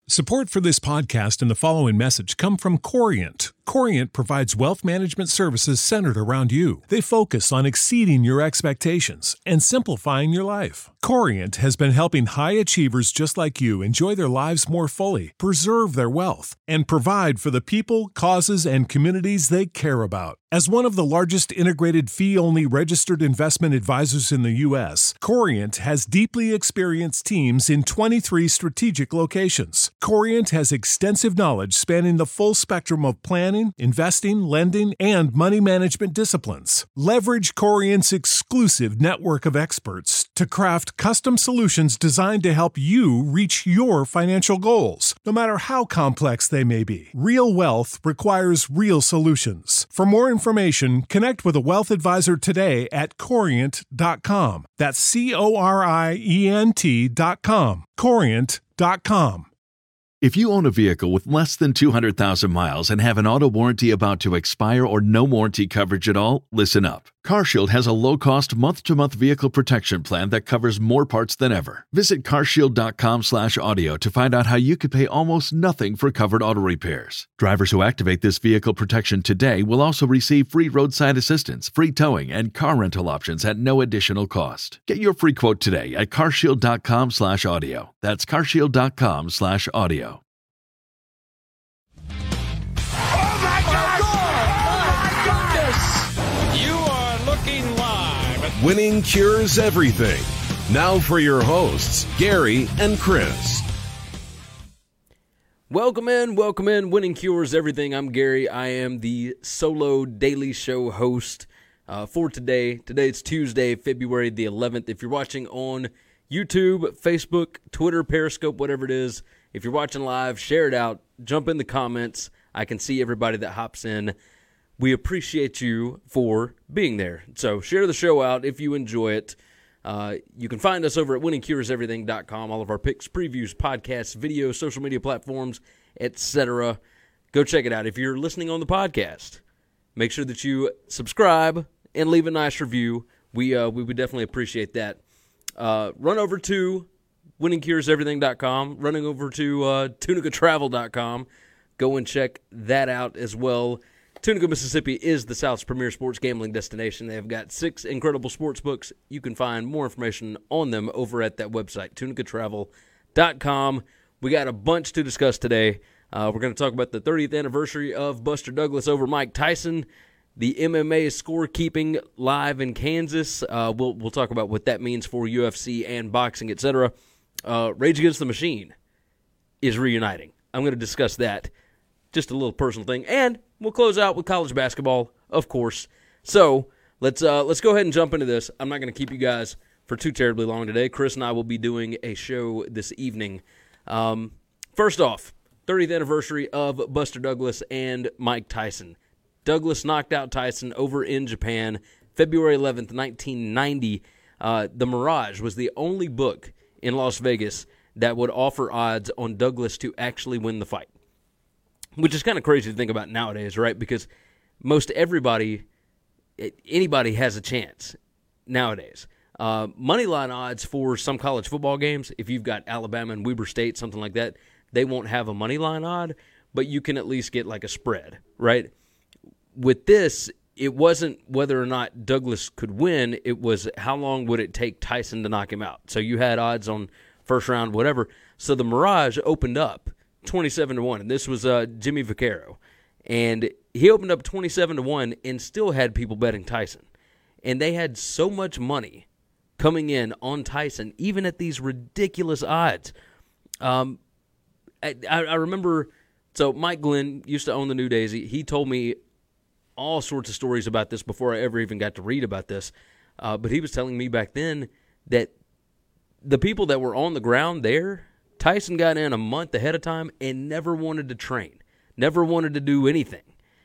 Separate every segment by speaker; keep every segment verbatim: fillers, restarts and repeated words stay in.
Speaker 1: Support for this podcast and the following message come from Corient. Corient provides wealth management services centered around you. They focus on exceeding your expectations and simplifying your life. Corient has been helping high achievers just like you enjoy their lives more fully, preserve their wealth, and provide for the people, causes, and communities they care about. As one of the largest integrated fee-only registered investment advisors in the U S, Corient has deeply experienced teams in twenty-three strategic locations. Corient has extensive knowledge spanning the full spectrum of planning, investing, lending, and money management disciplines. Leverage Corient's exclusive network of experts to craft custom solutions designed to help you reach your financial goals, no matter how complex they may be. Real wealth requires real solutions. For more information, connect with a wealth advisor today at corient dot com. That's C O R I E N T dot com. corient dot com.
Speaker 2: If you own a vehicle with less than two hundred thousand miles and have an auto warranty about to expire or no warranty coverage at all, listen up. CarShield has a low-cost month-to-month vehicle protection plan that covers more parts than ever. Visit carshield dot com slash audio to find out how you could pay almost nothing for covered auto repairs. Drivers who activate this vehicle protection today will also receive free roadside assistance, free towing, and car rental options at no additional cost. Get your free quote today at carshield dot com slash audio. That's carshield dot com slash audio.
Speaker 3: Winning cures everything. Now for your hosts, Gary and Chris.
Speaker 4: Welcome in, welcome in. Winning cures everything. I'm Gary. I am the solo daily show host uh, for today. Today it's Tuesday, February the eleventh. If you're watching on YouTube, Facebook, Twitter, Periscope, whatever it is, if you're watching live, share it out. Jump in the comments. I can see everybody that hops in. We appreciate you for being there. So share the show out if you enjoy it. Uh, you can find us over at winning cures everything dot com. All of our picks, previews, podcasts, videos, social media platforms, et cetera. Go check it out. If you're listening on the podcast, make sure that you subscribe and leave a nice review. We uh, we would definitely appreciate that. Uh, run over to winning cures everything dot com. Running over to uh, tunica travel dot com. Go and check that out as well. Tunica, Mississippi is the South's premier sports gambling destination. They have got six incredible sports books. You can find more information on them over at that website, tunica travel dot com. We got a bunch to discuss today. Uh, we're going to talk about the thirtieth anniversary of Buster Douglas over Mike Tyson, the M M A scorekeeping live in Kansas. Uh, we'll we'll talk about what that means for U F C and boxing, et cetera. Uh, Rage Against the Machine is reuniting. I'm going to discuss that. Just a little personal thing, and we'll close out with college basketball, of course. So let's uh, let's go ahead and jump into this. I'm not going to keep you guys for too terribly long today. Chris and I will be doing a show this evening. Um, first off, thirtieth anniversary of Buster Douglas and Mike Tyson. Douglas knocked out Tyson over in Japan, February eleventh, nineteen ninety. Uh, the Mirage was the only book in Las Vegas that would offer odds on Douglas to actually win the fight. Which is kind of crazy to think about nowadays, right? Because most everybody, anybody has a chance nowadays. Uh, moneyline odds for some college football games, if you've got Alabama and Weber State, something like that, they won't have a moneyline odd, but you can at least get like a spread, right? With this, it wasn't whether or not Douglas could win, it was how long would it take Tyson to knock him out. So you had odds on first round, whatever. So the Mirage opened up twenty-seven to one, and this was uh, Jimmy Vaccaro. And he opened up twenty-seven to one and still had people betting Tyson. And they had so much money coming in on Tyson, even at these ridiculous odds. Um, I, I remember, so Mike Glenn used to own the New Daisy. He told me all sorts of stories about this before I ever even got to read about this. Uh, but he was telling me back then that the people that were on the ground there, Tyson got in a month ahead of time and never wanted to train, never wanted to do anything.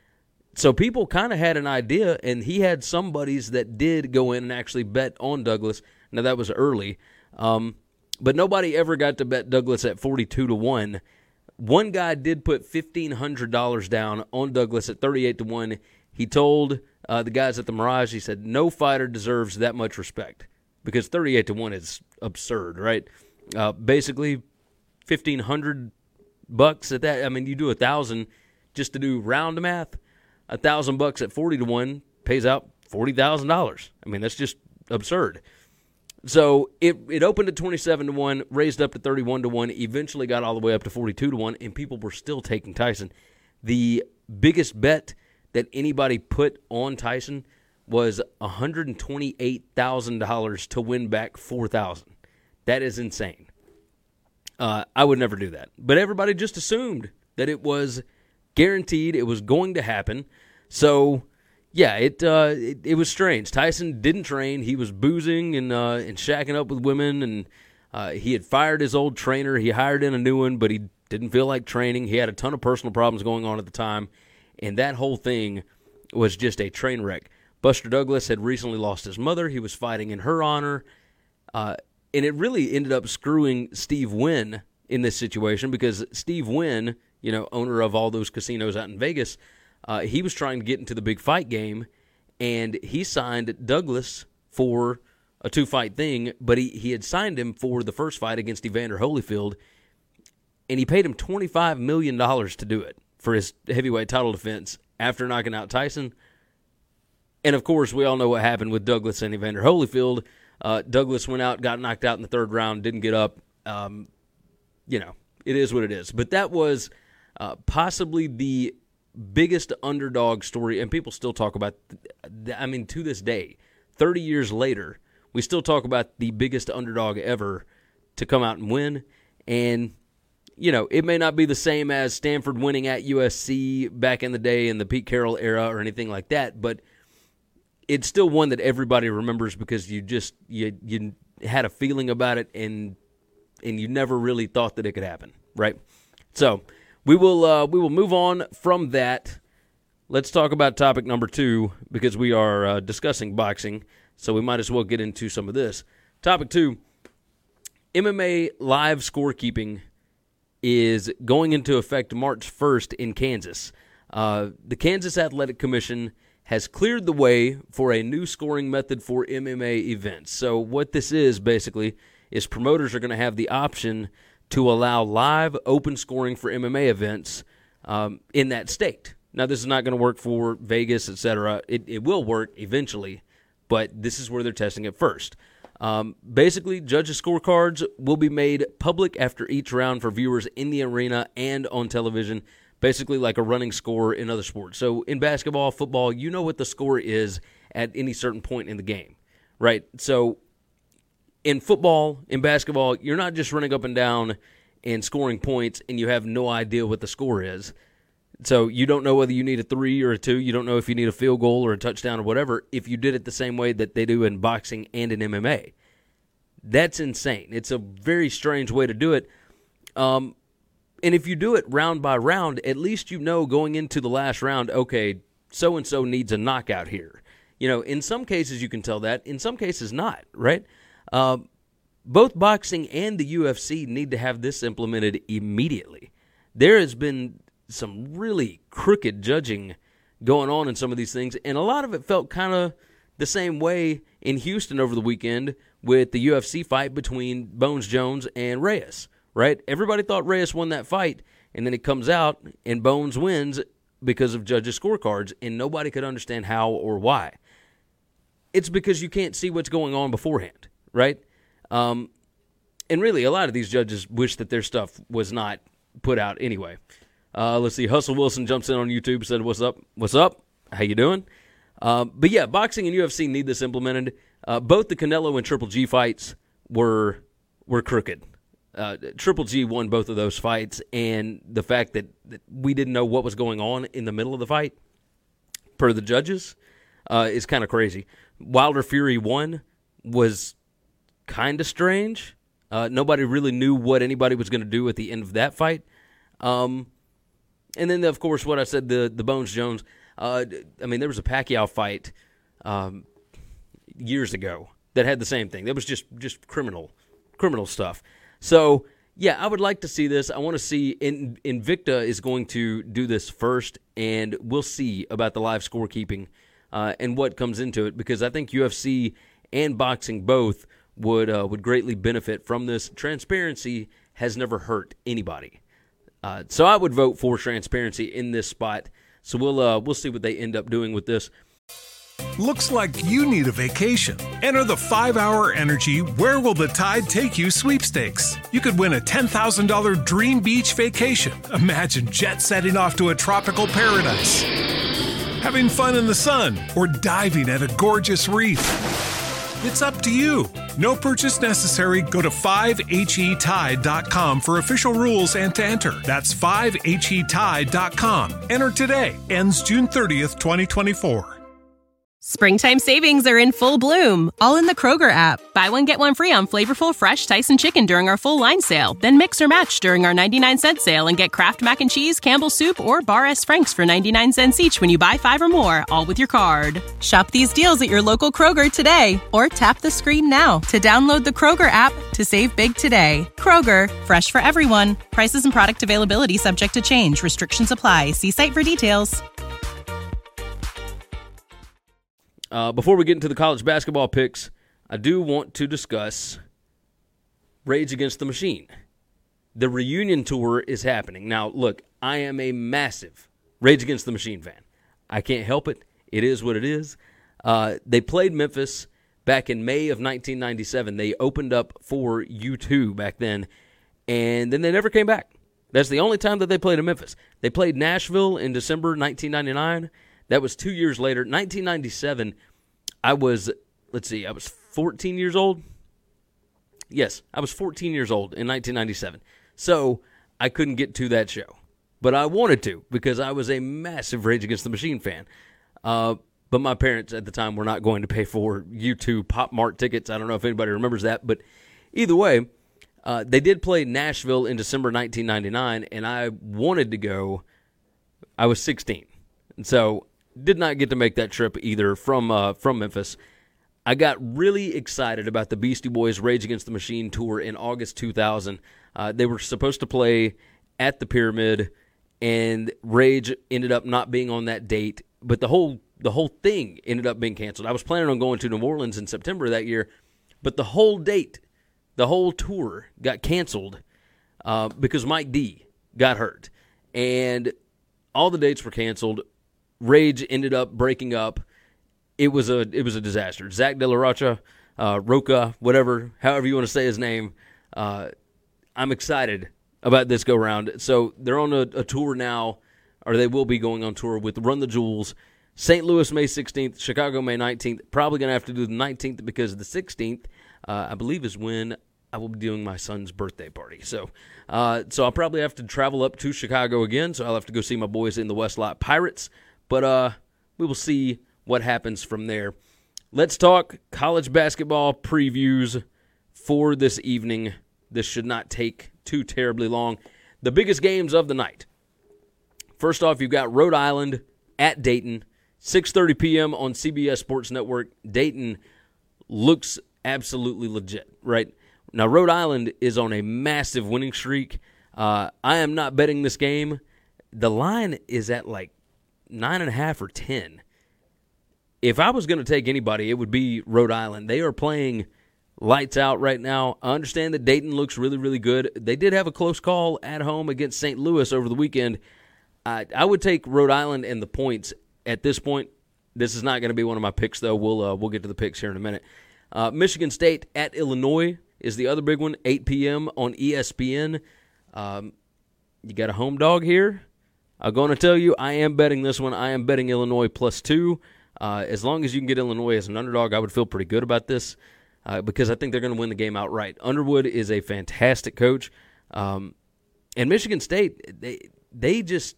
Speaker 4: So people kind of had an idea, and he had some buddies that did go in and actually bet on Douglas. Now, that was early, um, but nobody ever got to bet Douglas at forty-two to one. One guy did put fifteen hundred dollars down on Douglas at thirty-eight to one. He told uh, the guys at the Mirage, he said, no fighter deserves that much respect because thirty-eight to one is absurd, right? Uh, basically, fifteen hundred bucks at that. I mean, you do a thousand just to do round math. A thousand bucks at forty to one pays out forty thousand dollars. I mean, that's just absurd. So it it opened at twenty-seven to one, raised up to thirty-one to one, eventually got all the way up to forty-two to one, and people were still taking Tyson. The biggest bet that anybody put on Tyson was one hundred twenty-eight thousand dollars to win back four thousand dollars. That is insane. Uh, I would never do that. But everybody just assumed that it was guaranteed, it was going to happen. So, yeah, it uh, it, it was strange. Tyson didn't train. He was boozing and uh, and shacking up with women, and uh, he had fired his old trainer. He hired in a new one, but he didn't feel like training. He had a ton of personal problems going on at the time, and that whole thing was just a train wreck. Buster Douglas had recently lost his mother. He was fighting in her honor, uh, and it really ended up screwing Steve Wynn in this situation because Steve Wynn, you know, owner of all those casinos out in Vegas, uh, he was trying to get into the big fight game, and he signed Douglas for a two-fight thing, but he, he had signed him for the first fight against Evander Holyfield, and he paid him twenty-five million dollars to do it for his heavyweight title defense after knocking out Tyson. And, of course, we all know what happened with Douglas and Evander Holyfield. Uh, Douglas went out, got knocked out in the third round, didn't get up. Um, you know, it is what it is. But that was uh, possibly the biggest underdog story, and people still talk about, th- I mean, to this day, thirty years later, we still talk about the biggest underdog ever to come out and win. And, you know, it may not be the same as Stanford winning at U S C back in the day in the Pete Carroll era or anything like that, but it's still one that everybody remembers because you just you you had a feeling about it and and you never really thought that it could happen, right? So we will uh, we will move on from that. Let's talk about topic number two because we are uh, discussing boxing, so we might as well get into some of this. Topic two: M M A live scorekeeping is going into effect March first in Kansas. Uh, the Kansas Athletic Commission has cleared the way for a new scoring method for M M A events. So what this is, basically, is promoters are going to have the option to allow live open scoring for M M A events um, in that state. Now, this is not going to work for Vegas, et cetera. It, it will work eventually, but this is where they're testing it first. Um, basically, judges' scorecards will be made public after each round for viewers in the arena and on television, basically like a running score in other sports. So in basketball, football, you know what the score is at any certain point in the game, right? So in football, in basketball, you're not just running up and down and scoring points and you have no idea what the score is. So you don't know whether you need a three or a two. You don't know if you need a field goal or a touchdown or whatever if you did it the same way that they do in boxing and in M M A. That's insane. It's a very strange way to do it. Um, and if you do it round by round, at least you know going into the last round, okay, so-and-so needs a knockout here. You know, in some cases you can tell that. In some cases not, right? Uh, both boxing and the U F C need to have this implemented immediately. There has been some really crooked judging going on in some of these things, and a lot of it felt kind of the same way in Houston over the weekend with the U F C fight between Bones Jones and Reyes, right? Everybody thought Reyes won that fight, and then it comes out and Bones wins because of judges' scorecards, and nobody could understand how or why. It's because you can't see what's going on beforehand, right? Um, and really, a lot of these judges wish that their stuff was not put out anyway. Uh, let's see. Hustle Wilson jumps in on YouTube, said, what's up? What's up? How you doing? Uh, but yeah, boxing and U F C need this implemented. Uh, both the Canelo and Triple G fights were were crooked. Uh, Triple G won both of those fights, and the fact that, that we didn't know what was going on in the middle of the fight, per the judges, uh, is kind of crazy. Wilder Fury won was kind of strange. Uh, nobody really knew what anybody was going to do at the end of that fight. Um, and then, of course, what I said, the, the Bones Jones. Uh, I mean, there was a Pacquiao fight um, years ago that had the same thing. That was just, just criminal criminal stuff. So, yeah, I would like to see this. I want to see in, Invicta is going to do this first, and we'll see about the live scorekeeping uh, and what comes into it, because I think U F C and boxing both would uh, would greatly benefit from this. Transparency has never hurt anybody. Uh, so I would vote for transparency in this spot. So we'll uh, we'll see what they end up doing with this.
Speaker 1: Looks like you need a vacation. Enter the five hour Energy Where Will the Tide Take You sweepstakes. You could win a ten thousand dollars dream beach vacation. Imagine jet setting off to a tropical paradise, having fun in the sun, or diving at a gorgeous reef. It's up to you. No purchase necessary. Go to five H E tide dot com for official rules and to enter. That's five H E tide dot com. Enter today. Ends June thirtieth, twenty twenty-four.
Speaker 5: Springtime savings are in full bloom, all in the Kroger app. Buy one, get one free on flavorful, fresh Tyson chicken during our full line sale. Then mix or match during our ninety-nine cent sale and get Kraft Mac and Cheese, Campbell's Soup, or Bar S. Frank's for ninety-nine cents each when you buy five or more, all with your card. Shop these deals at your local Kroger today, or tap the screen now to download the Kroger app to save big today. Kroger, fresh for everyone. Prices and product availability subject to change. Restrictions apply. See site for details.
Speaker 4: Uh, before we get into the college basketball picks, I do want to discuss Rage Against the Machine. The reunion tour is happening. Now, look, I am a massive Rage Against the Machine fan. I can't help it. It is what it is. Uh, they played Memphis back in May of nineteen ninety-seven. They opened up for U two back then, and then they never came back. That's the only time that they played in Memphis. They played Nashville in December nineteen ninety-nine. That was two years later. nineteen ninety-seven, I was, let's see, I was fourteen years old. Yes, I was fourteen years old in nineteen ninety-seven. So I couldn't get to that show. But I wanted to because I was a massive Rage Against the Machine fan. Uh, but my parents at the time were not going to pay for U two Pop Mart tickets. I don't know if anybody remembers that. But either way, uh, they did play Nashville in December nineteen ninety-nine, and I wanted to go. I was sixteen. And so did not get to make that trip either from uh, from Memphis. I got really excited about the Beastie Boys Rage Against the Machine tour in August two thousand. Uh, they were supposed to play at the Pyramid, and Rage ended up not being on that date. But the whole the whole thing ended up being canceled. I was planning on going to New Orleans in September of that year, but the whole date, the whole tour got canceled uh, because Mike D got hurt. And all the dates were canceled. Rage ended up breaking up. It was a it was a disaster. Zach De La Rocha, uh, Roca, whatever, however you want to say his name. Uh, I'm excited about this go round. So they're on a, a tour now, or they will be going on tour with Run the Jewels. Saint Louis May sixteenth, Chicago May nineteenth. Probably going to have to do the nineteenth because the sixteenth, uh, I believe, is when I will be doing my son's birthday party. So, uh, so I'll probably have to travel up to Chicago again. So I'll have to go see my boys in the West Lot Pirates. But uh, we will see what happens from there. Let's talk college basketball previews for this evening. This should not take too terribly long. The biggest games of the night. First off, you've got Rhode Island at Dayton, six thirty p.m. on C B S Sports Network. Dayton looks absolutely legit, right? Now, Rhode Island is on a massive winning streak. Uh, I am not betting this game. The line is at like nine and a half or ten. If I was going to take anybody, it would be Rhode Island. They are playing lights out right now. I understand that Dayton looks really, really good. They did have a close call at home against Saint Louis over the weekend. I, I would take Rhode Island and the points at this point. This is not going to be one of my picks, though. We'll uh, we'll get to the picks here in a minute. Uh, Michigan State at Illinois is the other big one, eight p.m. on E S P N. Um, you got a home dog here. I'm going to tell you, I am betting this one. I am betting Illinois plus two. Uh, as long as you can get Illinois as an underdog, I would feel pretty good about this uh, because I think they're going to win the game outright. Underwood is a fantastic coach. Um, and Michigan State, they they just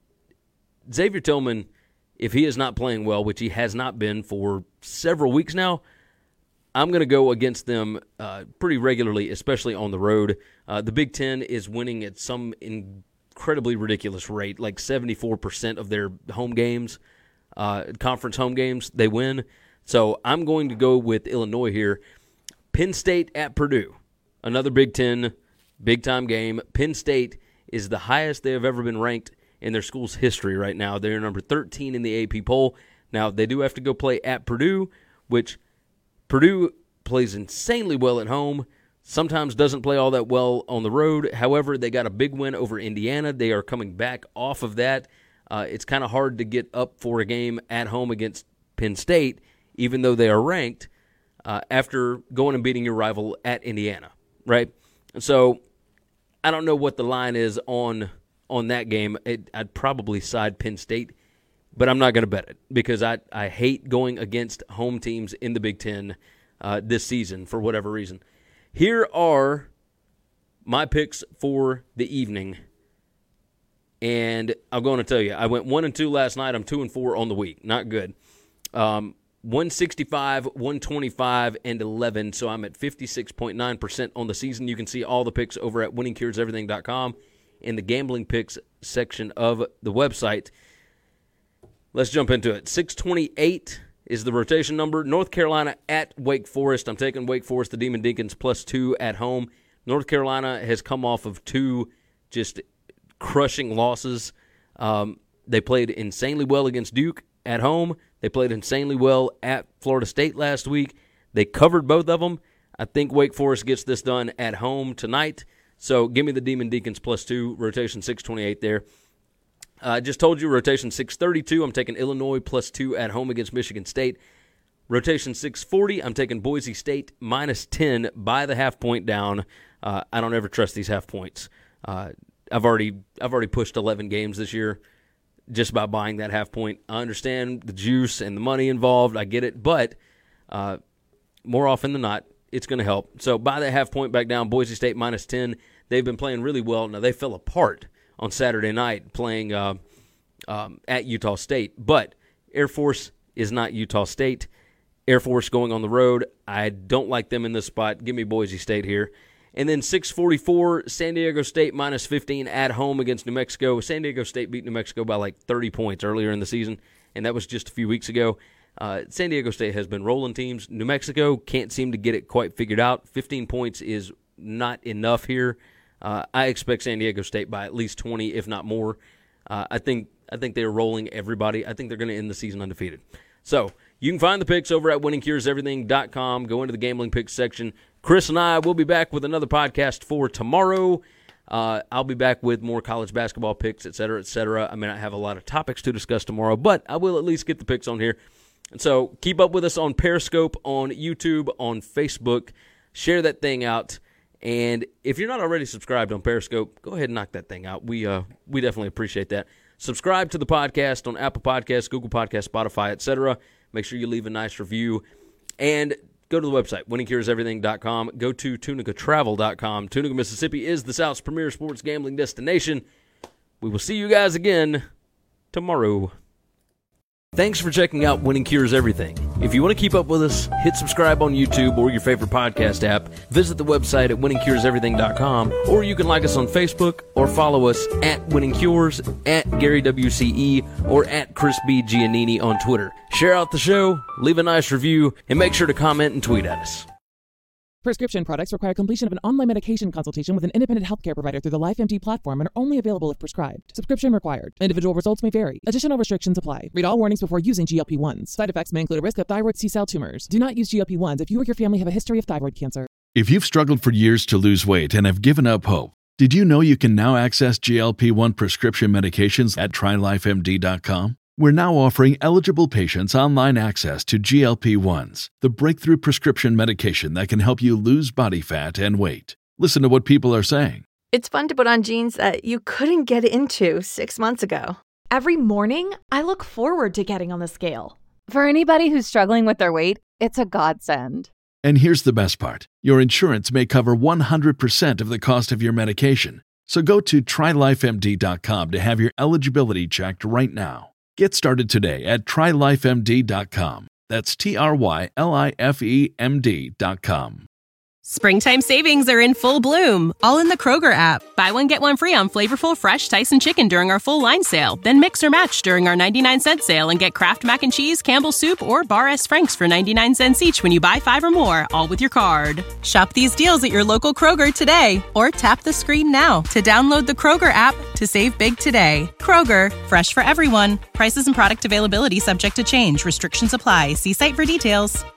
Speaker 4: – Xavier Tillman, if he is not playing well, which he has not been for several weeks now, I'm going to go against them uh, pretty regularly, especially on the road. Uh, the Big Ten is winning at some incredibly ridiculous rate, like seventy-four percent of their home games, uh, conference home games, they win. So I'm going to go with Illinois here. Penn State at Purdue, another Big Ten big-time game. Penn State is the highest they have ever been ranked in their school's history right now. They're number thirteen in the A P poll. Now, they do have to go play at Purdue, which Purdue plays insanely well at home. sometimes doesn't play all that well on the road. However, they got a big win over Indiana. They are coming back off of that. Uh, it's kind of hard to get up for a game at home against Penn State, even though they are ranked, uh, after going and beating your rival at Indiana, right? So I don't know what the line is on on that game. It, I'd probably side Penn State, but I'm not going to bet it because I, I hate going against home teams in the Big Ten uh, this season for whatever reason. Here are my picks for the evening, and I'm going to tell you, I went one and two last night. I'm two and four on the week. Not good. Um, one sixty-five, one twenty-five, and eleven, so I'm at fifty-six point nine percent on the season. You can see all the picks over at winning cures everything dot com in the gambling picks section of the website. Let's jump into it. six twenty-eight is the rotation number. North Carolina at Wake Forest. I'm taking Wake Forest, the Demon Deacons, plus two at home. North Carolina has come off of two just crushing losses. Um, they played insanely well against Duke at home. They played insanely well at Florida State last week. They covered both of them. I think Wake Forest gets this done at home tonight. So give me the Demon Deacons plus two, rotation six twenty-eight there. I uh, just told you, rotation six thirty-two, I'm taking Illinois plus two at home against Michigan State. Rotation six forty, I'm taking Boise State minus ten by the half point down. Uh, I don't ever trust these half points. Uh, I've already I've already pushed eleven games this year just by buying that half point. I understand the juice and the money involved. I get it. But uh, more often than not, it's going to help. So buy that half point back down. Boise State minus ten. They've been playing really well. Now, they fell apart on Saturday night playing uh, um, at Utah State. But Air Force is not Utah State. Air Force going on the road. I don't like them in this spot. Give me Boise State here. And then six forty-four, San Diego State minus fifteen at home against New Mexico. San Diego State beat New Mexico by like thirty points earlier in the season, and that was just a few weeks ago. Uh, San Diego State has been rolling teams. New Mexico can't seem to get it quite figured out. fifteen points is not enough here. Uh, I expect San Diego State by at least twenty, if not more. Uh, I think I think they're rolling everybody. I think they're going to end the season undefeated. So you can find the picks over at winning cures everything dot com. Go into the gambling picks section. Chris and I will be back with another podcast for tomorrow. Uh, I'll be back with more college basketball picks, et cetera, et cetera. I may not have a lot of topics to discuss tomorrow, but I will at least get the picks on here. And so keep up with us on Periscope, on YouTube, on Facebook. Share that thing out. And if you're not already subscribed on Periscope, go ahead and knock that thing out. We uh we definitely appreciate that. Subscribe to the podcast on Apple Podcasts, Google Podcasts, Spotify, et cetera. Make sure you leave a nice review. And go to the website, winning cures everything dot com. Go to tunica travel dot com. Tunica, Mississippi is the South's premier sports gambling destination. We will see you guys again tomorrow. Thanks for checking out Winning Cures Everything. If you want to keep up with us, hit subscribe on YouTube or your favorite podcast app. Visit the website at winning cures everything dot com, or you can like us on Facebook or follow us at Winning Cures, at Gary W C E, or at Chris B. Giannini on Twitter. Share out the show, leave a nice review, and make sure to comment and tweet at us.
Speaker 6: Prescription products require completion of an online medication consultation with an independent healthcare provider through the LifeMD platform and are only available if prescribed. Subscription required. Individual results may vary. Additional restrictions apply. Read all warnings before using G L P one s. Side effects may include a risk of thyroid C-cell tumors. Do not use G L P one s if you or your family have a history of thyroid cancer.
Speaker 2: If you've struggled for years to lose weight and have given up hope, did you know you can now access G L P one prescription medications at try life M D dot com? We're now offering eligible patients online access to G L P one s, the breakthrough prescription medication that can help you lose body fat and weight. Listen to what people are saying.
Speaker 7: It's fun to put on jeans that you couldn't get into six months ago.
Speaker 8: Every morning, I look forward to getting on the scale.
Speaker 9: For anybody who's struggling with their weight, it's a godsend.
Speaker 2: And here's the best part. Your insurance may cover one hundred percent of the cost of your medication. So go to try life M D dot com to have your eligibility checked right now. Get started today at try life M D dot com. That's T R Y L I F E M D dot com.
Speaker 5: Springtime savings are in full bloom, all in the Kroger app. Buy one, get one free on flavorful fresh Tyson chicken during our full line sale. Then mix or match during our ninety-nine cent sale and get Kraft Mac and Cheese, Campbell's Soup, or Bar S. Frank's for ninety-nine cents each when you buy five or more, all with your card. Shop these deals at your local Kroger today, or tap the screen now to download the Kroger app to save big today. Kroger, fresh for everyone. Prices and product availability subject to change. Restrictions apply. See site for details.